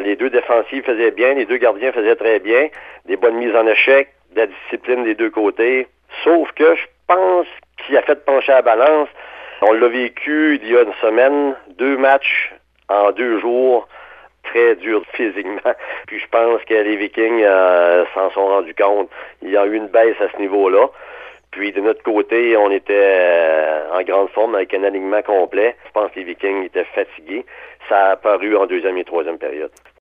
Les deux défensifs faisaient bien, les deux gardiens faisaient très bien, des bonnes mises en échec, de la discipline des deux côtés. Sauf que je pense qu'il a fait pencher la balance. On l'a vécu il y a une semaine, 2 matchs en 2 jours, très durs physiquement. Puis je pense que les Vikings s'en sont rendus compte. Il y a eu une baisse à ce niveau-là. Puis de notre côté, on était en grande forme avec un alignement complet. Je pense que les Vikings étaient fatigués. Ça a apparu en deuxième et troisième période.